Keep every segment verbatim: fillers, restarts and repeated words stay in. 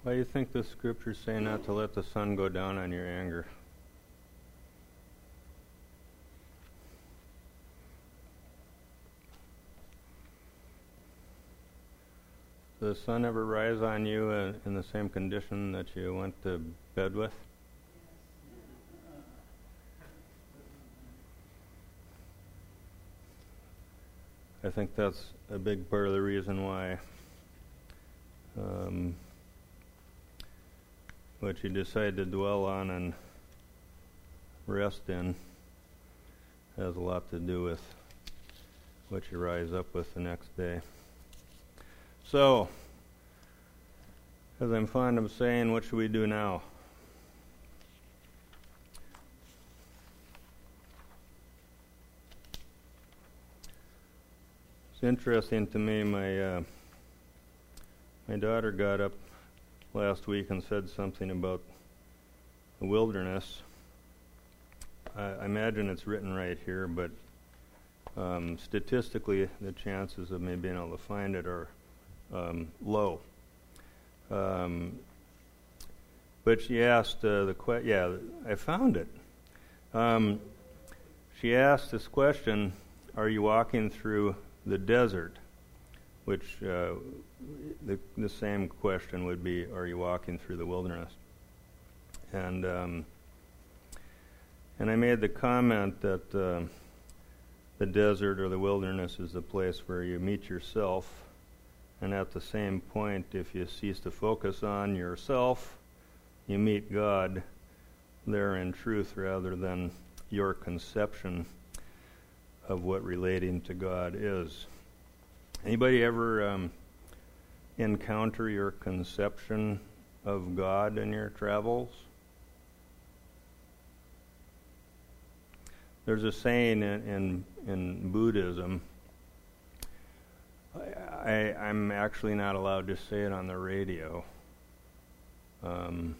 Why do you think the scriptures say not to let the sun go down on your anger? Does the sun ever rise on you uh, in the same condition that you went to bed with? I think that's a big part of the reason why um, what you decide to dwell on and rest in has a lot to do with what you rise up with the next day. So, as I'm fond of saying, what should we do now? It's interesting to me, my uh, my daughter got up last week and said something about the wilderness. I, I imagine it's written right here, but um, statistically the chances of me being able to find it are um, low. Um, but she asked uh, the que- yeah, I found it. Um, she asked this question, are you walking through the desert? Which uh, the, the same question would be, are you walking through the wilderness? And um, and I made the comment that uh, the desert or the wilderness is the place where you meet yourself, and at the same point, if you cease to focus on yourself, you meet God there in truth rather than your conception of what relating to God is. Anybody ever um, encounter your conception of God in your travels? There's a saying in in, in Buddhism. I, I, I'm actually not allowed to say it on the radio. Um,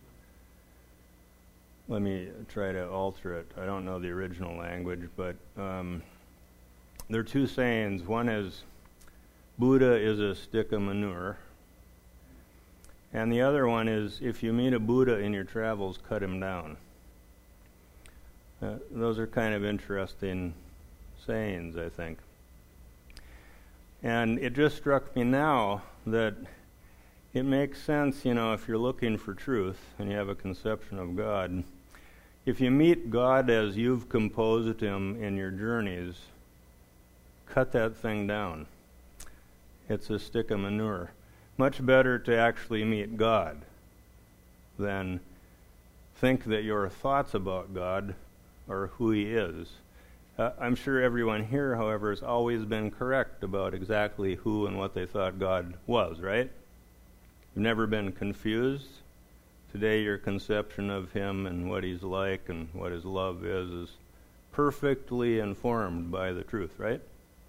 let me try to alter it. I don't know the original language, but um, there are two sayings. One is, Buddha is a stick of manure. And the other one is, if you meet a Buddha in your travels, cut him down. Uh, those are kind of interesting sayings, I think. And it just struck me now that it makes sense, you know, if you're looking for truth and you have a conception of God, if you meet God as you've composed him in your journeys, cut that thing down. It's a stick of manure. Much better to actually meet God than think that your thoughts about God are who he is. Uh, I'm sure everyone here, however, has always been correct about exactly who and what they thought God was, right? You've never been confused. Today your conception of him and what he's like and what his love is is perfectly informed by the truth, right?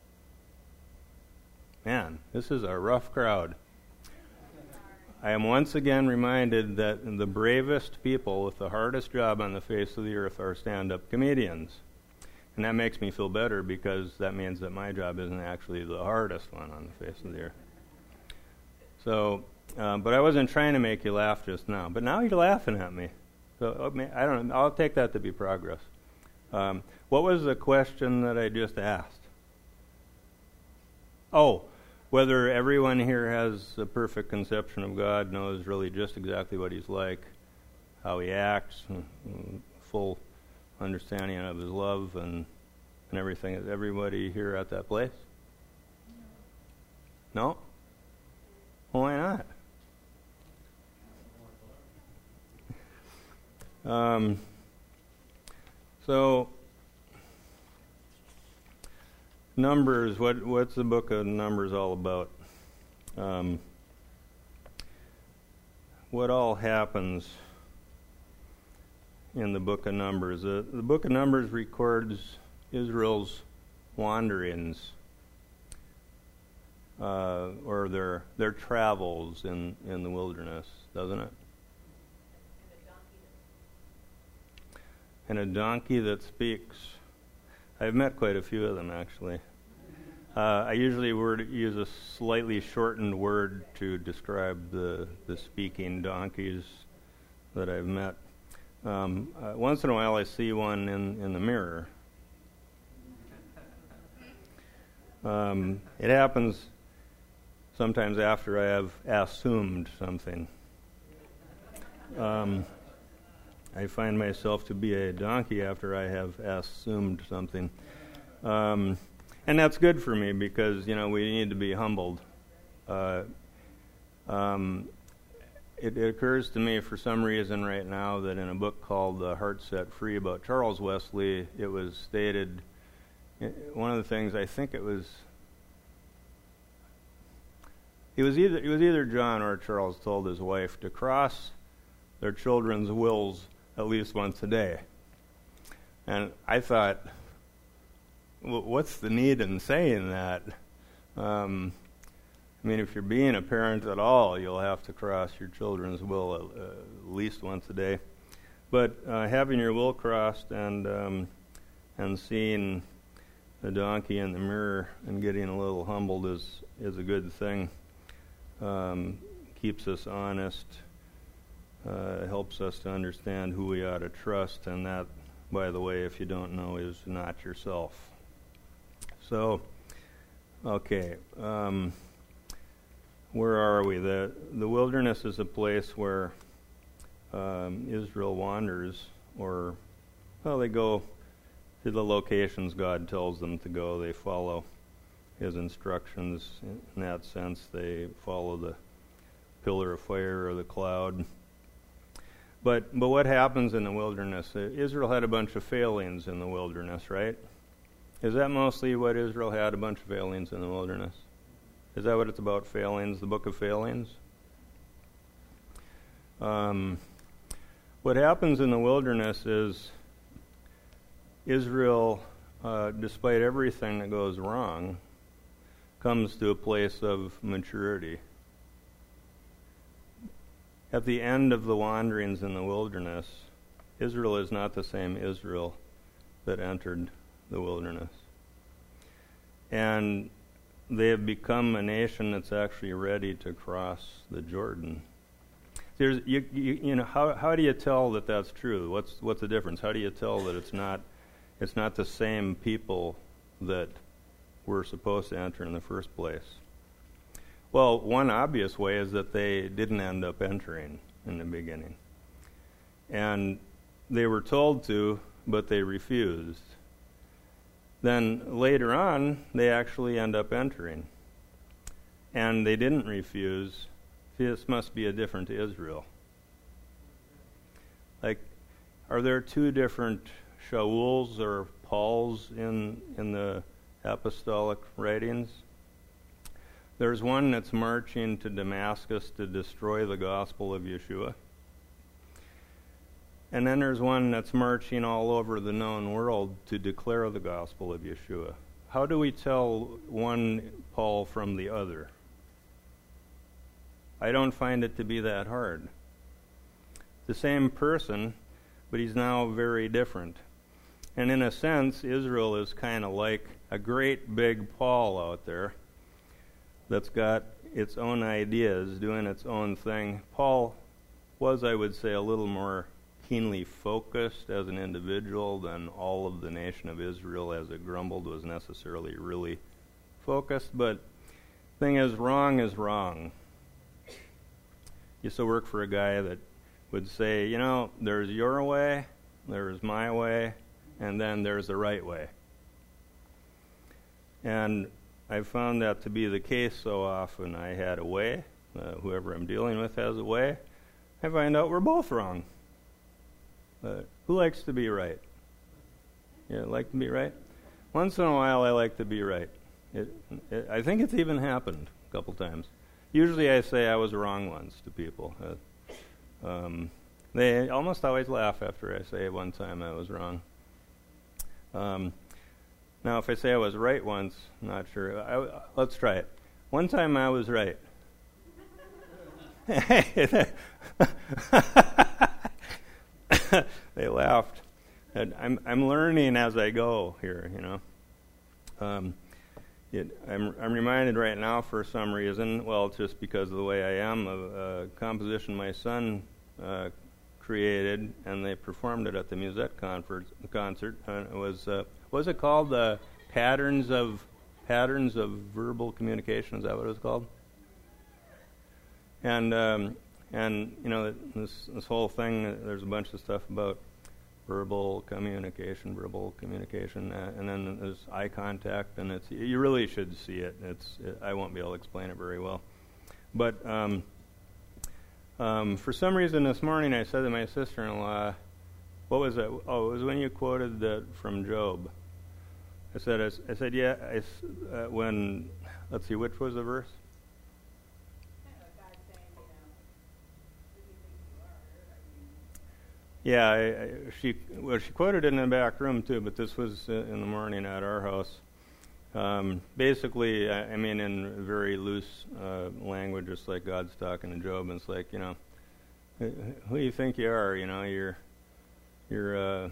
Man, this is a rough crowd. I am once again reminded that the bravest people with the hardest job on the face of the earth are stand-up comedians. And that makes me feel better because that means that my job isn't actually the hardest one on the face of the earth. So, uh, but I wasn't trying to make you laugh just now. But now you're laughing at me. So I don't know. I'll take that to be progress. Um, what was the question that I just asked? Oh, whether everyone here has a perfect conception of God, knows really just exactly what he's like, how he acts, full understanding of his love and and everything. Is everybody here at that place? No? Well, why not? Um, so, Numbers, what what's the book of Numbers all about? Um, what all happens in the book of Numbers? Uh, the book of Numbers records Israel's wanderings, uh, or their their travels in, in the wilderness, doesn't it? And a donkey that speaks. I've met quite a few of them, actually. Uh, I usually word, use a slightly shortened word to describe the, the speaking donkeys that I've met. Um, uh, once in a while I see one in, in the mirror. Um, it happens sometimes after I have assumed something. Um, I find myself to be a donkey after I have assumed something. Um, and that's good for me because, you know, we need to be humbled. Uh, um, it, it occurs to me for some reason right now that in a book called The Heart Set Free about Charles Wesley, it was stated, one of the things, I think it was, it was either it was either John or Charles told his wife to cross their children's wills at least once a day. And I thought, well, what's the need in saying that? Um, I mean, if you're being a parent at all, you'll have to cross your children's will at, uh, at least once a day. But uh, having your will crossed and um, and seeing the donkey in the mirror and getting a little humbled is is a good thing. Um, keeps us honest. Uh, helps us to understand who we ought to trust, and that, by the way, if you don't know, is not yourself. So, okay, um, where are we? The the wilderness is a place where um, Israel wanders, or, well, they go to the locations God tells them to go. They follow His instructions. In that sense, they follow the pillar of fire or the cloud. But but what happens in the wilderness? Uh, Israel had a bunch of failings in the wilderness, right? Is that mostly what Israel had, a bunch of failings in the wilderness? Is that what it's about, failings, the book of failings? Um, what happens in the wilderness is Israel, uh, despite everything that goes wrong, comes to a place of maturity. At the end of the wanderings in the wilderness, Israel is not the same Israel that entered the wilderness. And they have become a nation that's actually ready to cross the Jordan. There's, you, you, you know, how how do you tell that that's true? What's what's the difference? How do you tell that it's not it's not the same people that were supposed to enter in the first place? Well, one obvious way is that they didn't end up entering in the beginning. And they were told to, but they refused. Then later on, they actually end up entering. And they didn't refuse. This must be a different Israel. Like, are there two different Shauls or Pauls in in the apostolic writings? There's one that's marching to Damascus to destroy the gospel of Yeshua. And then there's one that's marching all over the known world to declare the gospel of Yeshua. How do we tell one Paul from the other? I don't find it to be that hard. The same person, but he's now very different. And in a sense, Israel is kind of like a great big Paul out there that's got its own ideas, doing its own thing. Paul was, I would say, a little more keenly focused as an individual than all of the nation of Israel as it grumbled was necessarily really focused. But thing is, wrong is wrong. Used to work for a guy that would say, you know, there's your way, there's my way, and then there's the right way. And I've found that to be the case so often. I had a way, uh, whoever I'm dealing with has a way. I find out we're both wrong. Uh, who likes to be right? Yeah, like to be right? Once in a while I like to be right. It, it, I think it's even happened a couple times. Usually I say I was wrong once to people. Uh, um, they almost always laugh after I say one time I was wrong. Um, now, if I say I was right once, I'm not sure. I, let's try it. One time I was right. They laughed. And I'm I'm learning as I go here, you know. Um, it, I'm, I'm reminded right now for some reason, well, just because of the way I am, of a composition my son uh, created, and they performed it at the Musette concert. concert. Uh, it was, uh, what was it called? Uh, Patterns of Patterns of Verbal Communication, is that what it was called? And, um, and you know, this, this whole thing, uh, there's a bunch of stuff about verbal communication, verbal communication, uh, and then there's eye contact, and it's you really should see it. It's it, I won't be able to explain it very well, but um, um, for some reason this morning I said to my sister-in-law, "What was it? Oh, it was when you quoted that from Job." I said, "I, I said, yeah." I, uh, when let's see, which was the verse? Yeah, I, I, she well she quoted it in the back room too, but this was uh, in the morning at our house. Um, basically, I, I mean, in very loose uh, language, just like God's talking to Job, and it's like, you know, who do you think you are? You know, you're you're. Uh,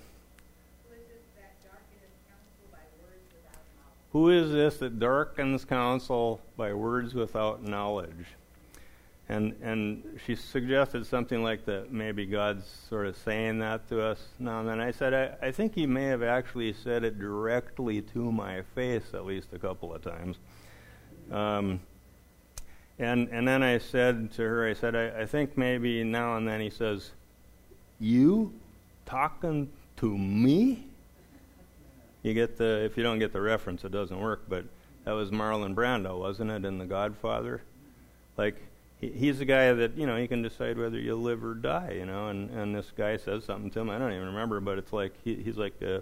who is this that darkens counsel by words without knowledge? And and she suggested something like that maybe God's sort of saying that to us now and then. I said, I, I think he may have actually said it directly to my face at least a couple of times. Um, and and then I said to her, I said, I, I think maybe now and then he says, "You talking to me?" You get the, if you don't get the reference, it doesn't work, but that was Marlon Brando, wasn't it, in The Godfather? Like, he's the guy that, you know, he can decide whether you live or die, you know, and, and this guy says something to him, I don't even remember, but it's like, he, he's like, uh,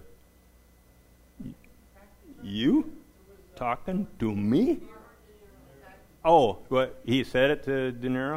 you talking to me? Oh, what, he said it to De Niro?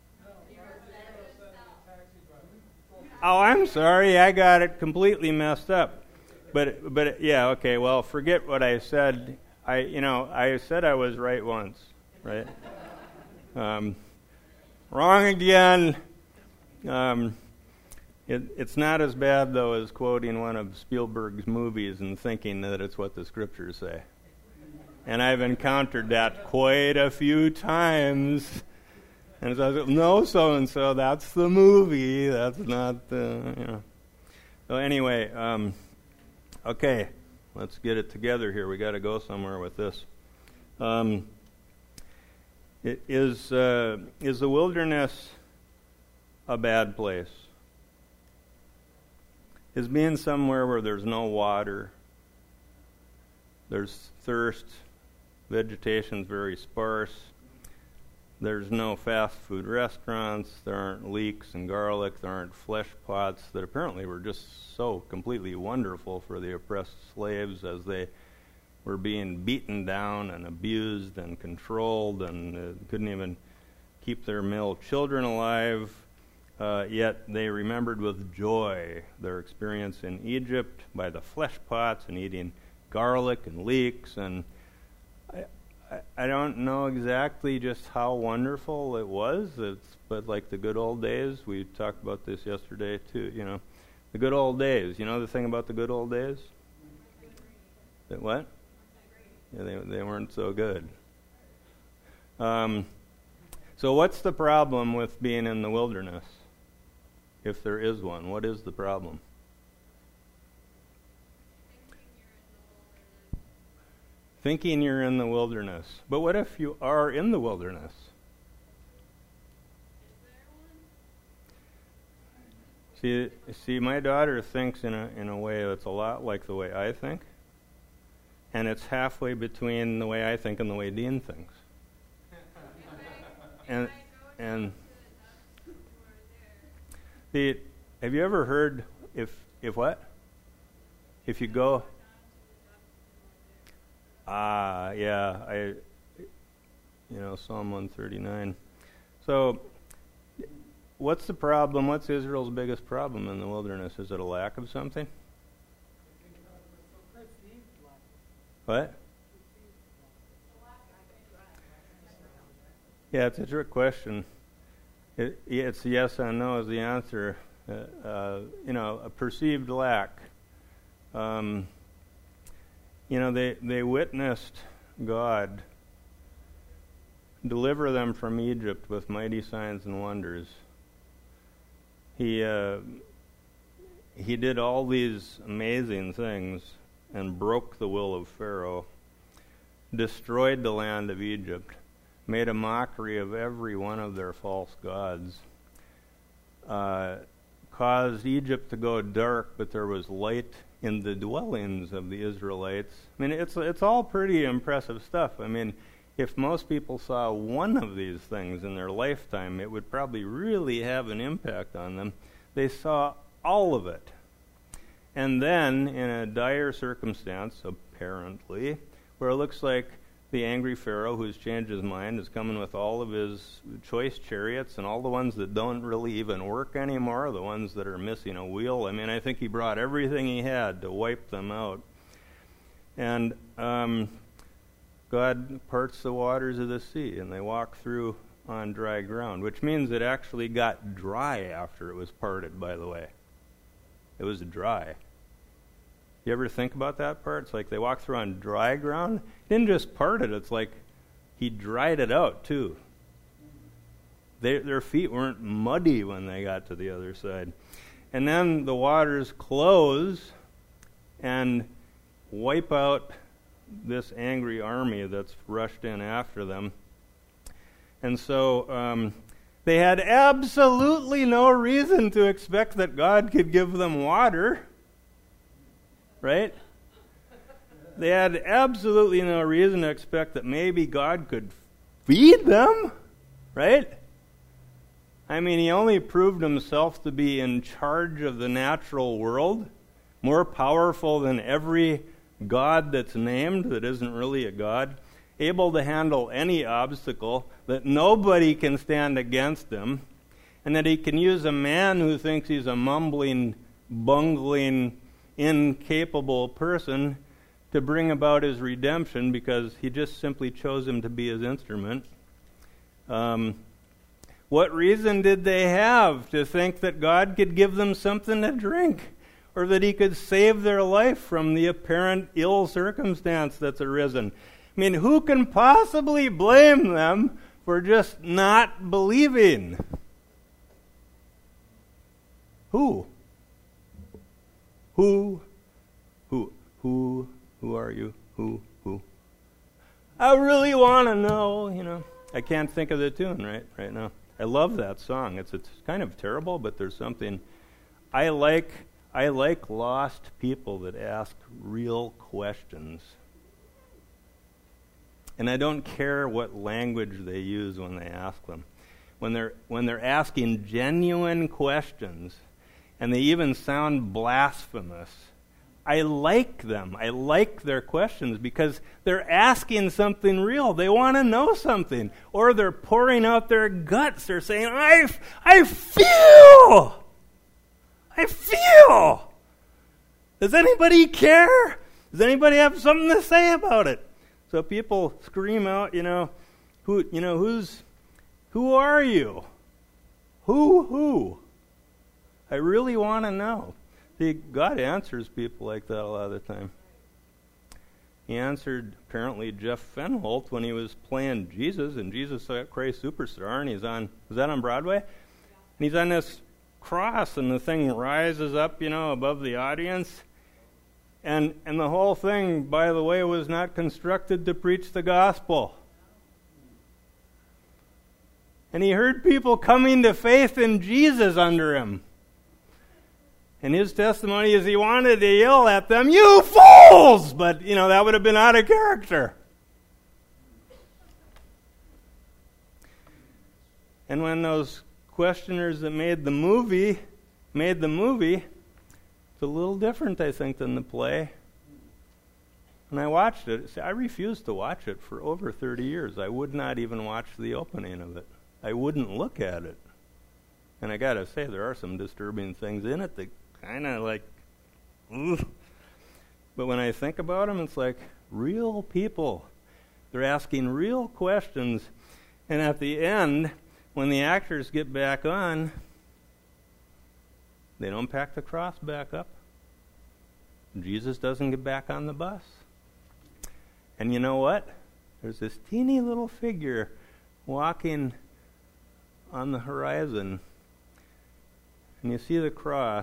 Oh, I'm sorry, I got it completely messed up. But, but yeah, okay, well, forget what I said. I, you know, I said I was right once, right? Um, wrong again. Um, it, it's not as bad, though, as quoting one of Spielberg's movies and thinking that it's what the scriptures say. And I've encountered that quite a few times. And so I was like, no, so-and-so, that's the movie. That's not the, you know. So anyway, um, okay, let's get it together here. We got to go somewhere with this. Um, It is, uh, is the wilderness a bad place? Is being somewhere where there's no water, there's thirst, vegetation's very sparse, there's no fast food restaurants, there aren't leeks and garlic, there aren't flesh pots that apparently were just so completely wonderful for the oppressed slaves as they were being beaten down and abused and controlled and uh, couldn't even keep their male children alive. Uh, yet they remembered with joy their experience in Egypt by the flesh pots and eating garlic and leeks. And I, I, I don't know exactly just how wonderful it was. It's but like the good old days. We talked about this yesterday too. You know, the good old days. You know the thing about the good old days? That what? Yeah, they they weren't so good. Um, so what's the problem with being in the wilderness? If there is one, what is the problem? Thinking you're in the wilderness. But what if you are in the wilderness? See, see, my daughter thinks in a in a way that's a lot like the way I think. And it's halfway between the way I think and the way Dean thinks. and and the have you ever heard if if what? If you go Ah, yeah, I you know, Psalm one thirty-nine. So what's the problem? What's Israel's biggest problem in the wilderness? Is it a lack of something? What? Yeah, it's a trick question. It, it's yes and no is the answer. Uh, uh, you know, a perceived lack. Um, you know, they, they witnessed God deliver them from Egypt with mighty signs and wonders. He uh, he did all these amazing things and broke the will of Pharaoh, destroyed the land of Egypt, made a mockery of every one of their false gods, uh, caused Egypt to go dark, but there was light in the dwellings of the Israelites. I mean, it's it's all pretty impressive stuff. I mean, if most people saw one of these things in their lifetime, it would probably really have an impact on them. They saw all of it. And then, in a dire circumstance, apparently, where it looks like the angry Pharaoh, who's changed his mind, is coming with all of his choice chariots and all the ones that don't really even work anymore, the ones that are missing a wheel. I mean, I think he brought everything he had to wipe them out. And um, God parts the waters of the sea, and they walk through on dry ground, which means it actually got dry after it was parted, by the way. It was dry. You ever think about that part? It's like they walked through on dry ground. He didn't just part it. It's like he dried it out, too. They, their feet weren't muddy when they got to the other side. And then the waters close and wipe out this angry army that's rushed in after them. And so um, they had absolutely no reason to expect that God could give them water. Right? They had absolutely no reason to expect that maybe God could feed them. Right? I mean, he only proved himself to be in charge of the natural world, more powerful than every God that's named that isn't really a God, able to handle any obstacle, that nobody can stand against him, and that he can use a man who thinks he's a mumbling, bungling, incapable person to bring about his redemption because he just simply chose him to be his instrument. Um, what reason did they have to think that God could give them something to drink, or that he could save their life from the apparent ill circumstance that's arisen? I mean, who can possibly blame them for just not believing? Who? Who? Who? Who? Who are you? Who? Who? I really want to know, you know. I can't think of the tune right right now. I love that song. It's it's kind of terrible, but there's something. I like I like lost people that ask real questions. And I don't care what language they use when they ask them. When they're when they're asking genuine questions, and they even sound blasphemous, I like them. I like their questions because they're asking something real. They want to know something. Or they're pouring out their guts. They're saying, I, I feel! I feel! Does anybody care? Does anybody have something to say about it? So people scream out, you know, who, you know, who's, who are you? Who, who? I really want to know. See, God answers people like that a lot of the time. He answered, apparently, Jeff Fenholt when he was playing Jesus, and Jesus Christ Superstar, and he's on, was that on Broadway? And he's on this cross, and the thing rises up, you know, above the audience. And and the whole thing, by the way, was not constructed to preach the gospel. And he heard people coming to faith in Jesus under him. And his testimony is he wanted to yell at them, "You fools!" But, you know, that would have been out of character. And when those questioners that made the movie made the movie, it's a little different, I think, than the play. And I watched it. See, I refused to watch it for over thirty years. I would not even watch the opening of it. I wouldn't look at it. And I got to say, there are some disturbing things in it that kind of like, ugh. But when I think about them, it's like real people. They're asking real questions. And at the end, when the actors get back on, they don't pack the cross back up. Jesus doesn't get back on the bus. And you know what? There's this teeny little figure walking on the horizon, and you see the cross.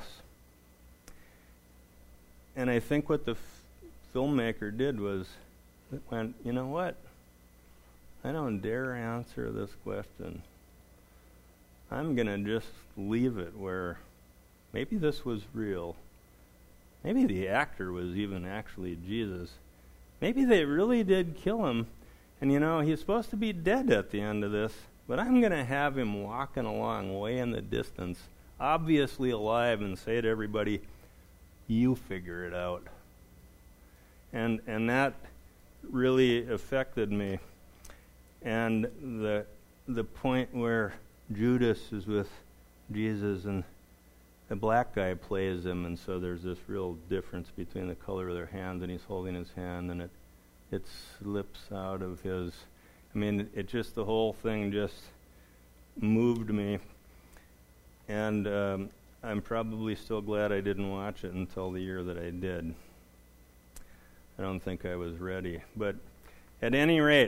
And I think what the f- filmmaker did was went, you know what? I don't dare answer this question. I'm going to just leave it where maybe this was real. Maybe the actor was even actually Jesus. Maybe they really did kill him. And you know, he's supposed to be dead at the end of this, but I'm going to have him walking along way in the distance, obviously alive, and say to everybody, you figure it out. And and that really affected me. And the the point where Judas is with Jesus and the black guy plays him, and so there's this real difference between the color of their hands, and he's holding his hand, and it it slips out of his. I mean, it just, the whole thing just moved me, and um, I'm probably still glad I didn't watch it until the year that I did. I don't think I was ready, but at any rate,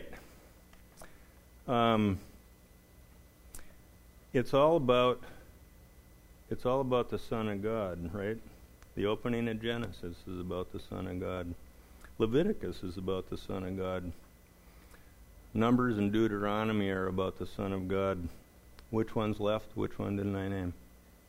um, it's all about it's all about the Son of God, right? The opening of Genesis is about the Son of God. Leviticus is about the Son of God. Numbers and Deuteronomy are about the Son of God. Which one's left? Which one didn't I name?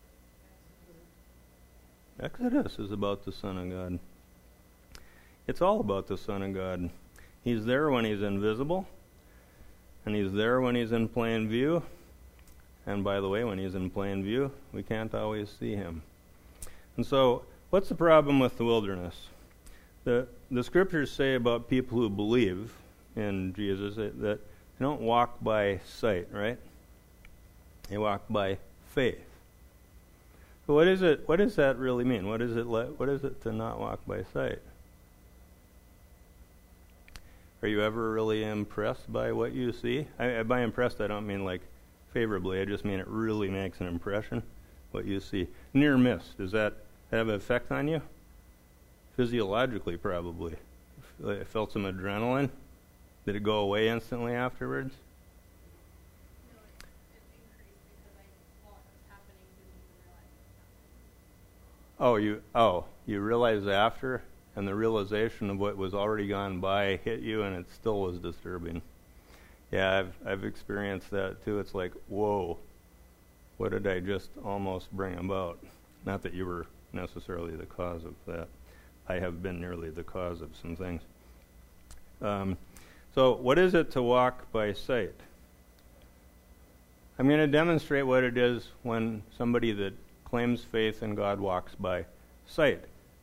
Exodus is about the Son of God. It's all about the Son of God. He's there when he's invisible, and he's there when he's in plain view. And by the way, when he's in plain view, we can't always see him. And so, what's the problem with the wilderness? The the scriptures say about people who believe in Jesus that they don't walk by sight, right? They walk by faith. So what is it? What does that really mean? What is it? Le- what is it to not walk by sight? Are you ever really impressed by what you see? I, by impressed, I don't mean like favorably. I just mean it really makes an impression, what you see. Near miss, does that have an effect on you? Physiologically, probably. I felt some adrenaline. Did it go away instantly afterwards? No, it, it increased because I thought it was happening, didn't even realize it was happening. Oh, you oh, you realized after, and the realization of what was already gone by hit you, and it still was disturbing. Yeah, I've I've experienced that too. It's like, whoa, what did I just almost bring about? Not that you were necessarily the cause of that. I have been nearly the cause of some things. Um, so what is it to walk by sight? I'm going to demonstrate what it is when somebody that claims faith in God walks by sight.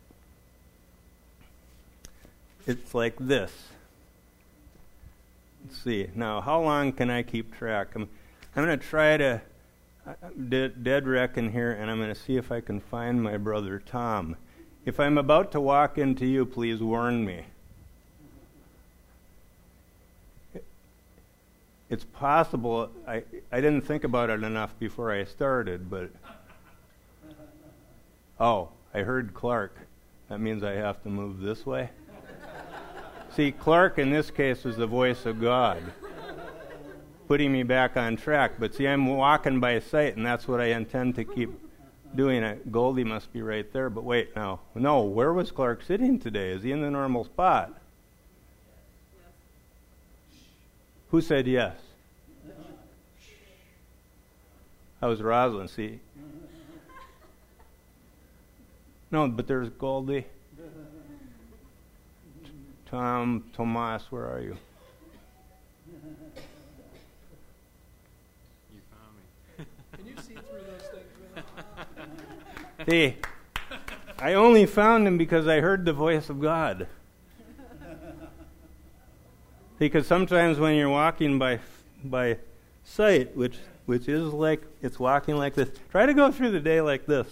It's like this. Let's see. Now, how long can I keep track? I'm, I'm going to try to uh, dead, dead reckon here, and I'm going to see if I can find my brother Tom. If I'm about to walk into you, please warn me. It's possible, I, I didn't think about it enough before I started, but... Oh, I heard Clark. That means I have to move this way? See, Clark in this case is the voice of God, putting me back on track. But see, I'm walking by sight, and that's what I intend to keep doing it. Goldie must be right there, but wait now. No, where was Clark sitting today? Is he in the normal spot? Yes. Who said yes? That was Rosalind, see? No, but there's Goldie. Tom, Tomas, where are you? You found me. Can you see through those things? See, I only found him because I heard the voice of God. Because sometimes when you're walking by by sight, which which is like, it's walking like this, try to go through the day like this.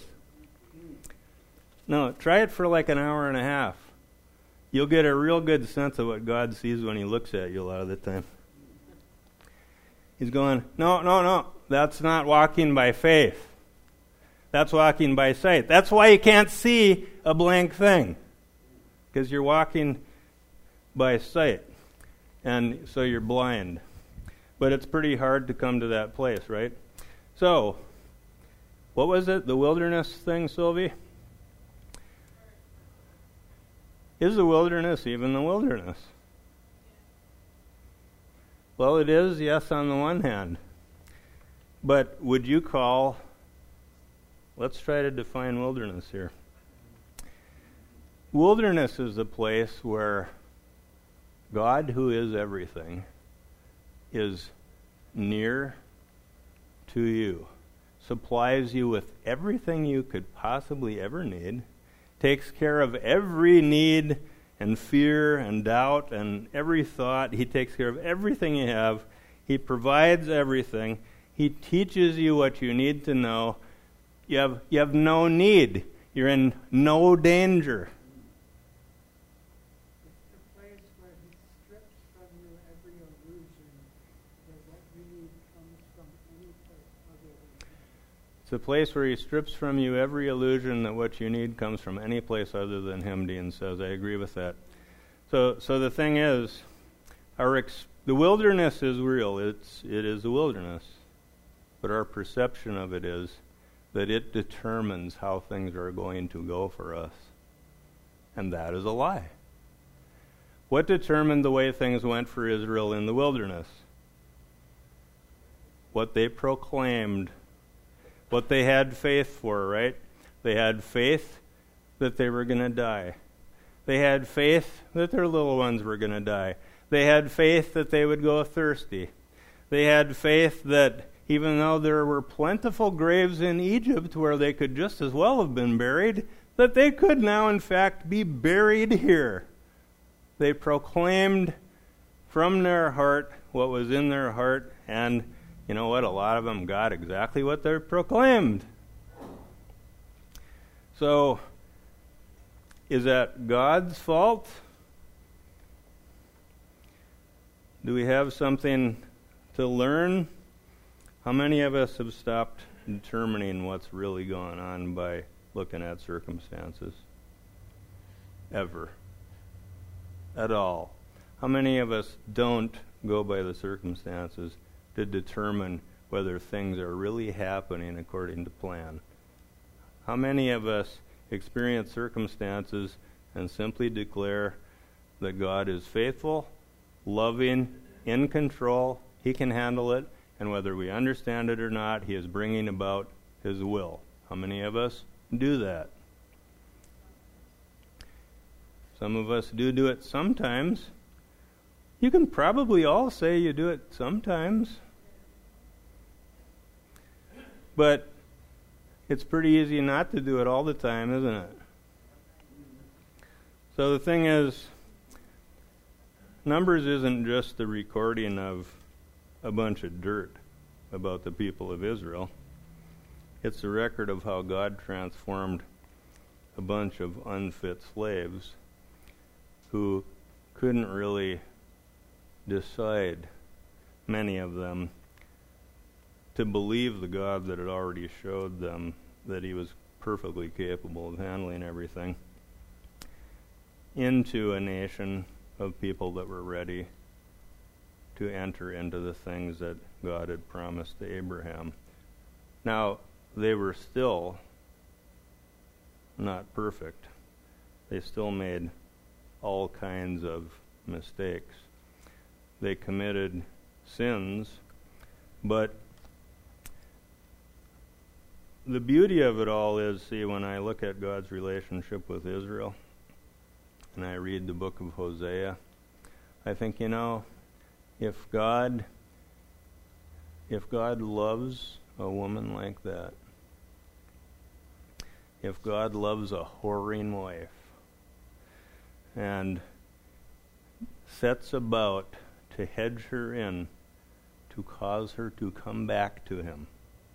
No, try it for like an hour and a half. You'll get a real good sense of what God sees when he looks at you a lot of the time. He's going, no, no, no, that's not walking by faith. That's walking by sight. That's why you can't see a blank thing, because you're walking by sight. and so you're blind. But it's pretty hard to come to that place, right? So, what was it, the wilderness thing, Sylvie? Is the wilderness even the wilderness? Well, it is, yes, on the one hand. But would you call, let's try to define wilderness here. Wilderness is a place where God, who is everything, is near to you, supplies you with everything you could possibly ever need, takes care of every need and fear and doubt and every thought. He takes care of everything you have. He provides everything. He teaches you what you need to know. You have, you have no need. You're in no danger. It's the place where he strips from you every illusion that what you need comes from any place other than him. It's a place where he strips from you every illusion that what you need comes from any place other than him, Dean says. I agree with that. So so the thing is, our ex- the wilderness is real. It's it is a wilderness. But our perception of it is that it determines how things are going to go for us. And that is a lie. What determined the way things went for Israel in the wilderness? What they proclaimed, what they had faith for, right? They had faith that they were going to die. They had faith that their little ones were going to die. They had faith that they would go thirsty. They had faith that even though there were plentiful graves in Egypt where they could just as well have been buried, that they could now in fact be buried here. They proclaimed from their heart what was in their heart, and you know what? A lot of them got exactly what they proclaimed. So, is that God's fault? Do we have something to learn? How many of us have stopped determining what's really going on by looking at circumstances? Ever. At all. How many of us don't go by the circumstances to determine whether things are really happening according to plan? How many of us experience circumstances and simply declare that God is faithful, loving, in control, He can handle it, and whether we understand it or not, He is bringing about His will? How many of us do that? Some of us do do it sometimes. You can probably all say you do it sometimes. But it's pretty easy not to do it all the time, isn't it? So the thing is, Numbers isn't just the recording of a bunch of dirt about the people of Israel. It's a record of how God transformed a bunch of unfit slaves who couldn't really decide, many of them, to believe the God that had already showed them that He was perfectly capable of handling everything, into a nation of people that were ready to enter into the things that God had promised to Abraham. Now, they were still not perfect. They still made all kinds of mistakes. They committed sins, but the beauty of it all is, see, when I look at God's relationship with Israel, and I read the book of Hosea, I think, you know, if God, if God loves a woman like that, if God loves a whoring wife, and sets about to hedge her in to cause her to come back to Him,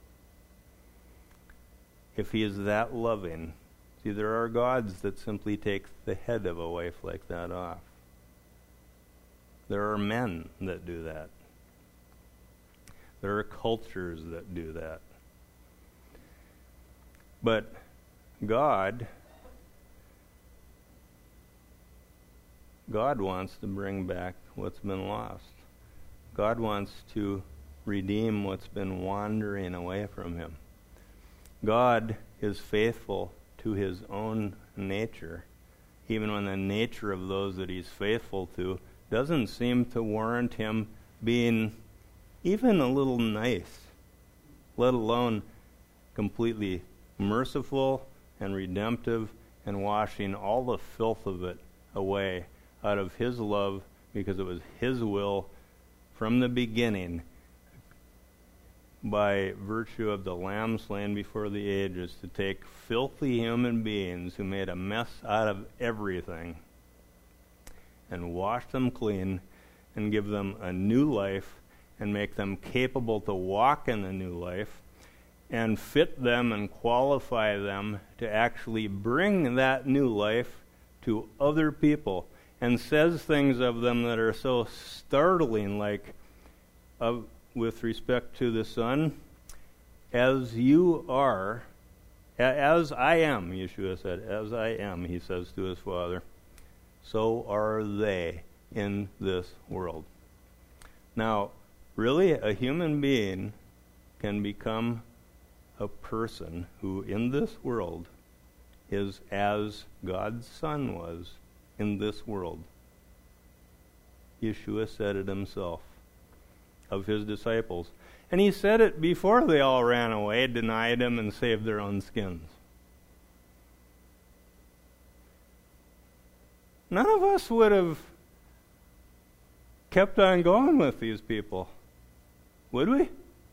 if He is that loving, see, there are gods that simply take the head of a wife like that off. There are men that do that. There are cultures that do that. But God, God wants to bring back what's been lost. God wants to redeem what's been wandering away from him. God is faithful to his own nature, even when the nature of those that he's faithful to doesn't seem to warrant him being even a little nice, let alone completely merciful and redemptive and washing all the filth of it away out of his love, because it was his will from the beginning, by virtue of the Lamb slain before the ages, to take filthy human beings who made a mess out of everything and wash them clean and give them a new life and make them capable to walk in the new life and fit them and qualify them to actually bring that new life to other people, and says things of them that are so startling, like, of, with respect to the Son, as you are, as I am, Yeshua said, as I am, he says to his Father, so are they in this world. Now, really, a human being can become a person who in this world is as God's Son was in this world. Yeshua said it himself of his disciples. And he said it before they all ran away, denied him, and saved their own skins. None of us would have kept on going with these people, would we?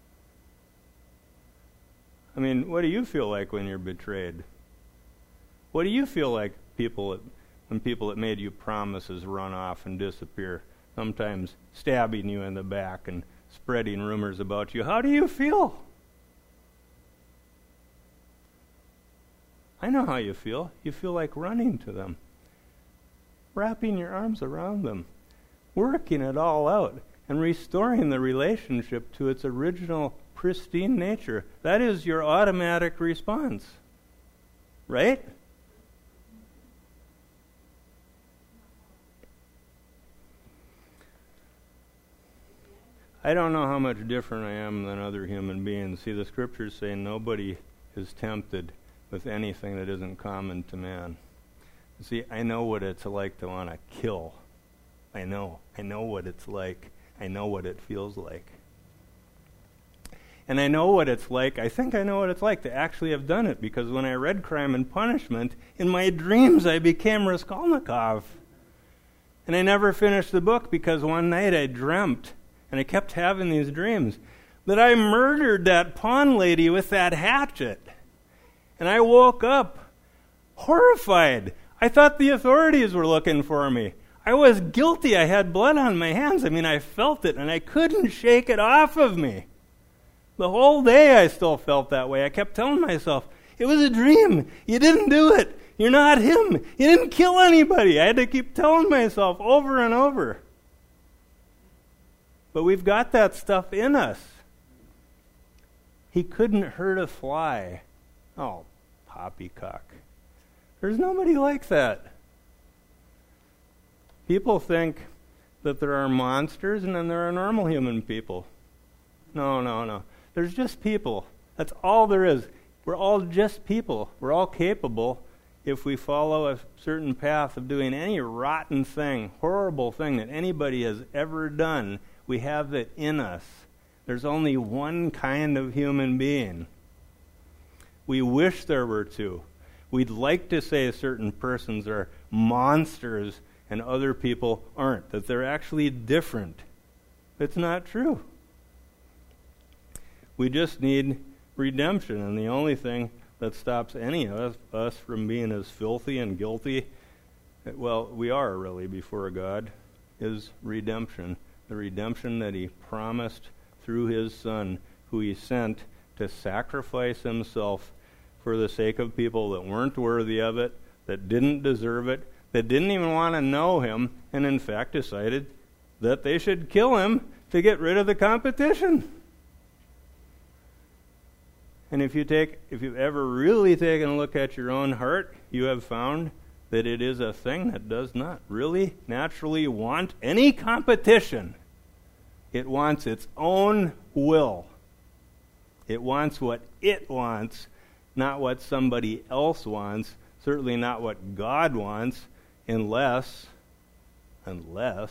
I mean, what do you feel like when you're betrayed? What do you feel like people that, when people that made you promises run off and disappear, sometimes stabbing you in the back and spreading rumors about you? How do you feel? I know how you feel. You feel like running to them, wrapping your arms around them, working it all out, and restoring the relationship to its original pristine nature. That is your automatic response, right? I don't know how much different I am than other human beings. See, the scriptures say nobody is tempted with anything that isn't common to man. See, I know what it's like to want to kill. I know. I know what it's like. I know what it feels like. And I know what it's like, I think I know what it's like to actually have done it, because when I read Crime and Punishment, in my dreams I became Raskolnikov. And I never finished the book because one night I dreamt, and I kept having these dreams, that I murdered that pawn lady with that hatchet. And I woke up horrified. I thought the authorities were looking for me. I was guilty. I had blood on my hands. I mean, I felt it, and I couldn't shake it off of me. The whole day I still felt that way. I kept telling myself, it was a dream. You didn't do it. You're not him. You didn't kill anybody. I had to keep telling myself over and over. But we've got that stuff in us. He couldn't hurt a fly. Oh, poppycock. There's nobody like that. People think that there are monsters and then there are normal human people. No, no, no. There's just people. That's all there is. We're all just people. We're all capable, if we follow a certain path, of doing any rotten thing, horrible thing that anybody has ever done. We have it in us. There's only one kind of human being. We wish there were two. We'd like to say certain persons are monsters and other people aren't, that they're actually different. It's not true. We just need redemption, and the only thing that stops any of us from being as filthy and guilty, well, we are really before God, is redemption. The redemption that he promised through his Son, who he sent to sacrifice himself for the sake of people that weren't worthy of it, that didn't deserve it, that didn't even want to know him, and in fact decided that they should kill him to get rid of the competition. And if you take, if you've ever really taken a look at your own heart, you have found that it is a thing that does not really naturally want any competition. It wants its own will. It wants what it wants, not what somebody else wants, certainly not what God wants, unless, unless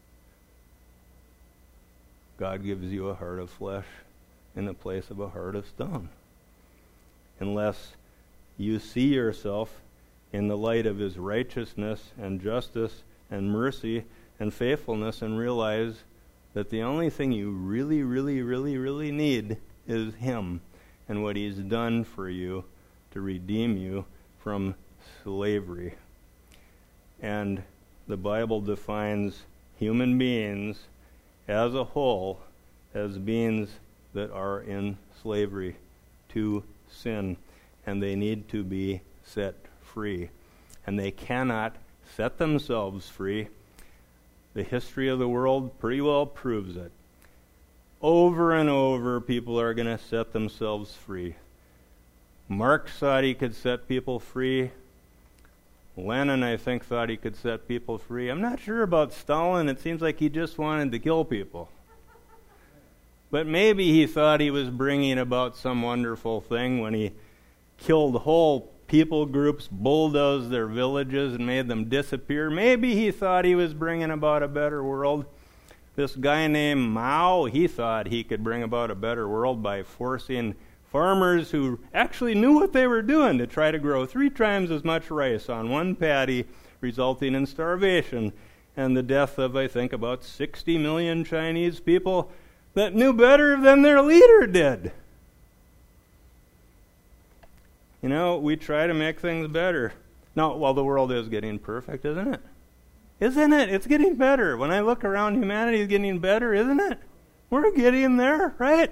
God gives you a heart of flesh in the place of a heart of stone. Unless you see yourself in the light of His righteousness and justice and mercy and faithfulness and realize that the only thing you really, really, really, really need is Him and what He's done for you to redeem you from slavery. And the Bible defines human beings as a whole as beings that are in slavery to sin, and they need to be set free. And they cannot set themselves free. The history of the world pretty well proves it. Over and over, people are going to set themselves free. Marx thought he could set people free. Lenin, I think, thought he could set people free. I'm not sure about Stalin. It seems like he just wanted to kill people. But maybe he thought he was bringing about some wonderful thing when he killed whole people groups, bulldozed their villages, and made them disappear. Maybe he thought he was bringing about a better world. This guy named Mao, he thought he could bring about a better world by forcing farmers who actually knew what they were doing to try to grow three times as much rice on one paddy, resulting in starvation and the death of, I think, about sixty million Chinese people that knew better than their leader did. You know, we try to make things better. Now, well, the world is getting perfect, isn't it? Isn't it? It's getting better. When I look around, humanity is getting better, isn't it? We're getting there, right?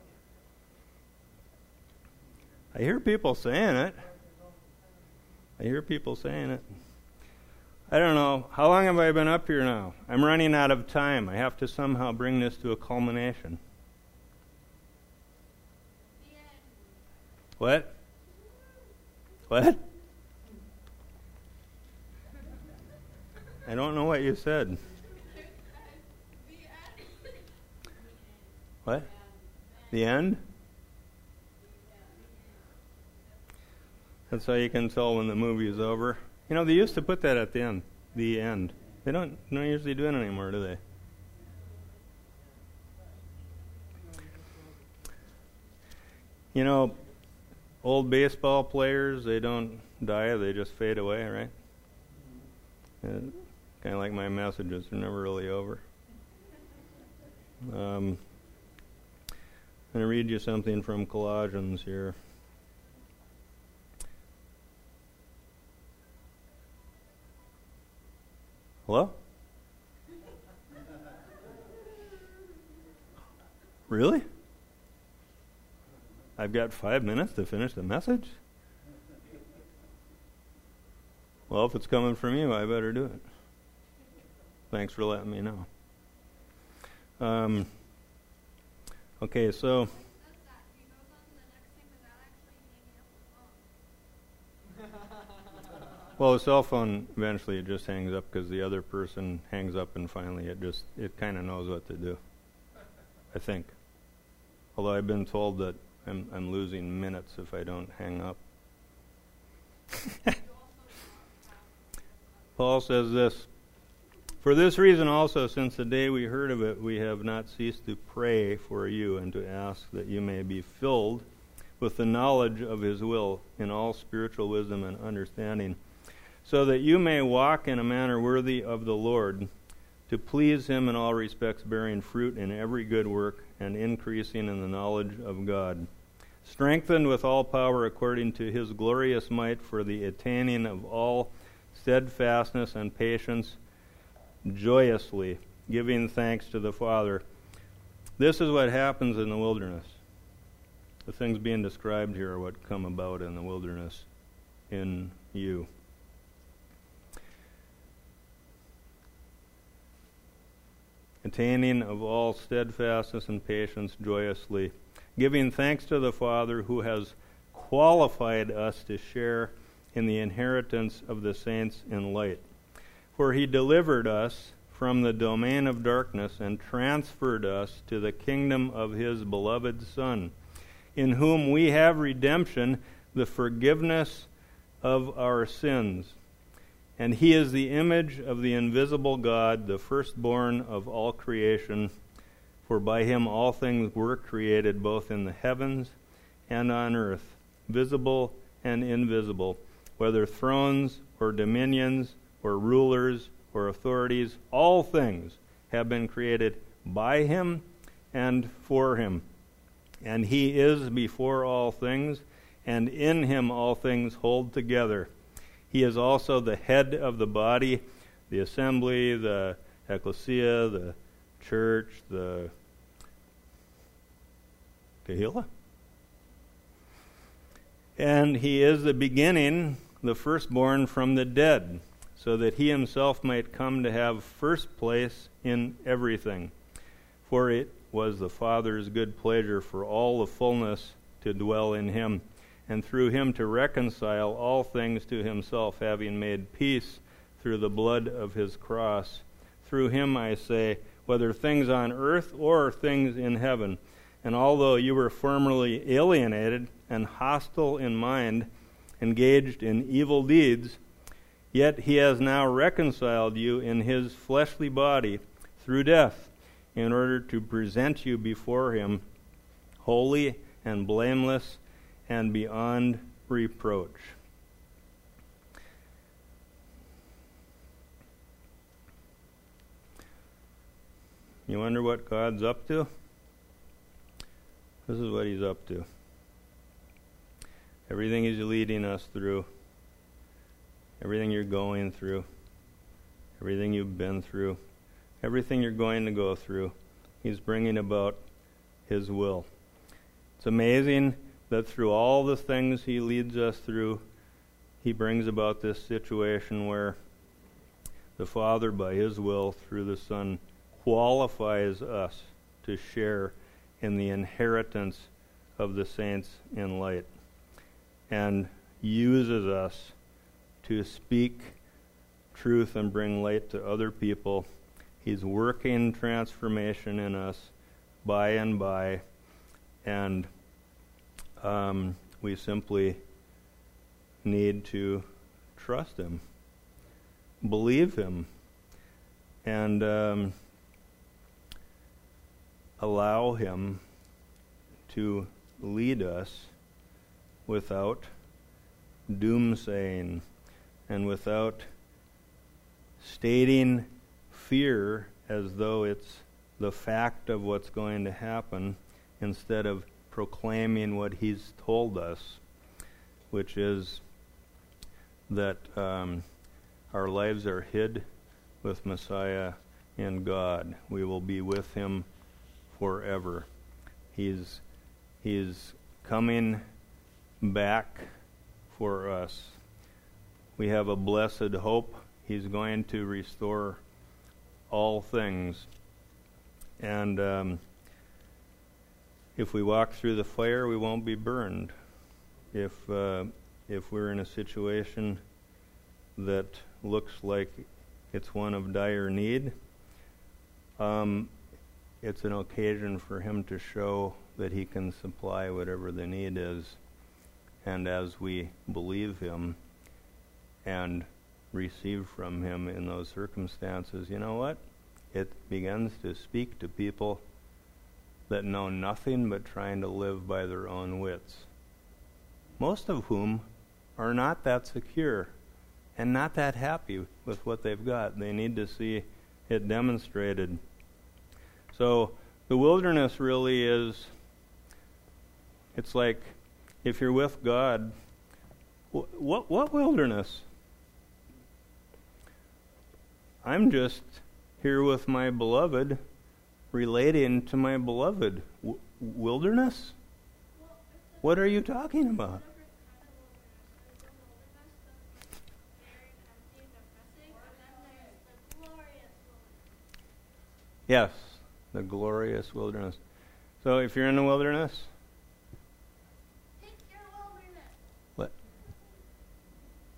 I hear people saying it. I hear people saying it. I don't know. How long have I been up here now? I'm running out of time. I have to somehow bring this to a culmination. What? What? I don't know what you said. What? The end? That's how you can tell when the movie is over. You know, they used to put that at the end. The end. They don't, don't usually do it anymore, do they? You know, old baseball players, they don't die, they just fade away, right? Uh, kind of like my messages, they're never really over. Um, I'm going to read you something from Colossians here. Hello? Really? I've got five minutes to finish the message? Well, if it's coming from you, I better do it. Thanks for letting me know. Um, okay, so... Well, the cell phone, eventually it just hangs up because the other person hangs up and finally it just, it kind of knows what to do. I think. Although I've been told that I'm, I'm losing minutes if I don't hang up. Paul says this, "For this reason also, since the day we heard of it, we have not ceased to pray for you and to ask that you may be filled with the knowledge of His will in all spiritual wisdom and understanding, so that you may walk in a manner worthy of the Lord, to please Him in all respects, bearing fruit in every good work and increasing in the knowledge of God, strengthened with all power according to His glorious might for the attaining of all steadfastness and patience, joyously giving thanks to the Father." This is what happens in the wilderness. The things being described here are what come about in the wilderness in you. Attaining of all steadfastness and patience joyously, giving thanks to the Father who has qualified us to share in the inheritance of the saints in light. For he delivered us from the domain of darkness and transferred us to the kingdom of his beloved Son, in whom we have redemption, the forgiveness of our sins. And he is the image of the invisible God, the firstborn of all creation. For by him all things were created, both in the heavens and on earth, visible and invisible, whether thrones or dominions or rulers or authorities. All things have been created by him and for him. And he is before all things, and in him all things hold together. He is also the head of the body, the assembly, the ecclesia, the church, the kahila. And he is the beginning, the firstborn from the dead, so that he himself might come to have first place in everything. For it was the Father's good pleasure for all the fullness to dwell in him, and through him to reconcile all things to himself, having made peace through the blood of his cross. Through him, I say, whether things on earth or things in heaven. And although you were formerly alienated and hostile in mind, engaged in evil deeds, yet he has now reconciled you in his fleshly body through death, in order to present you before him holy and blameless and beyond reproach. You wonder what God's up to? This is what he's up to. Everything he's leading us through, everything you're going through, everything you've been through, everything you're going to go through, he's bringing about his will. It's amazing that through all the things he leads us through, he brings about this situation where the Father, by his will, through the Son, qualifies us to share in the inheritance of the saints in light, and uses us to speak truth and bring light to other people. He's working transformation in us by and by, and um, we simply need to trust him, believe him, and um, allow him to lead us without doomsaying and without stating fear as though it's the fact of what's going to happen, instead of proclaiming what he's told us, which is that um, our lives are hid with Messiah in God. We will be with him forever. He's he's coming back for us. We have a blessed hope. He's going to restore all things. And um, if we walk through the fire, we won't be burned. If uh, if we're in a situation that looks like it's one of dire need, um, it's an occasion for him to show that he can supply whatever the need is. And as we believe him and receive from him in those circumstances, you know what? It begins to speak to people that know nothing but trying to live by their own wits, most of whom are not that secure and not that happy with what they've got. They need to see it demonstrated. So the wilderness really is, it's like, if you're with God, wh- what what wilderness? I'm just here with my beloved, relating to my beloved. W- wilderness? What are you talking about? Yes, the glorious wilderness. So if you're in the wilderness, Pick your wilderness. what?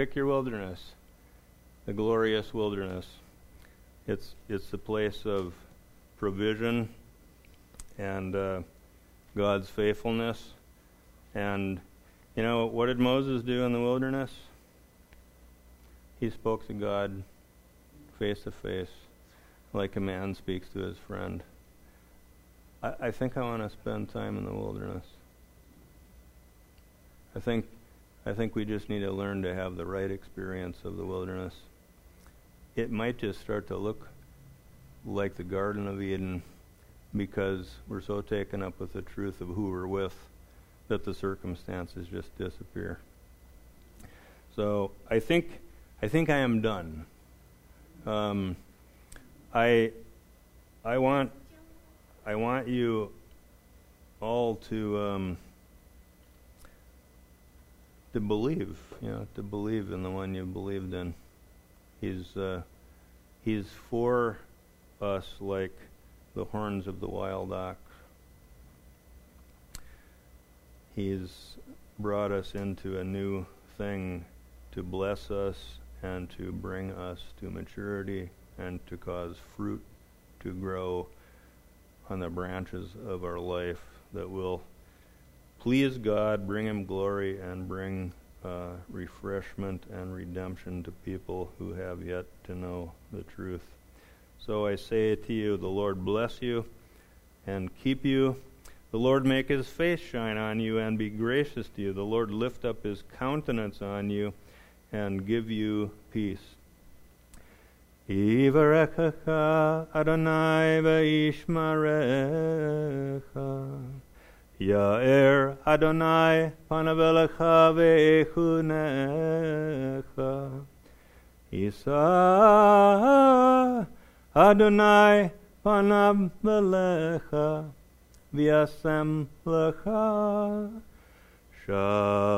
pick your wilderness, the glorious wilderness. It's it's the place of provision and uh, God's faithfulness. And, you know, what did Moses do in the wilderness? He spoke to God face to face, like a man speaks to his friend. I, I think I want to spend time in the wilderness. I think I think we just need to learn to have the right experience of the wilderness. It might just start to look like the Garden of Eden because we're so taken up with the truth of who we're with that the circumstances just disappear. So I think I think I am done. Um, I I want I want you all to um, to believe, you know, to believe in the one you believed in. He's uh, he's for us like the horns of the wild ox. He's brought us into a new thing to bless us and to bring us to maturity and to cause fruit to grow on the branches of our life that will please God, bring Him glory, and bring uh, refreshment and redemption to people who have yet to know the truth. So I say to you, the Lord bless you and keep you. The Lord make His face shine on you and be gracious to you. The Lord lift up His countenance on you and give you peace. Yivarechecha Adonai v'yishmarecha. Ya'er Adonai panav elecha v'echunecha. Yisa Adonai panav elecha v'yasem lecha. Shalom.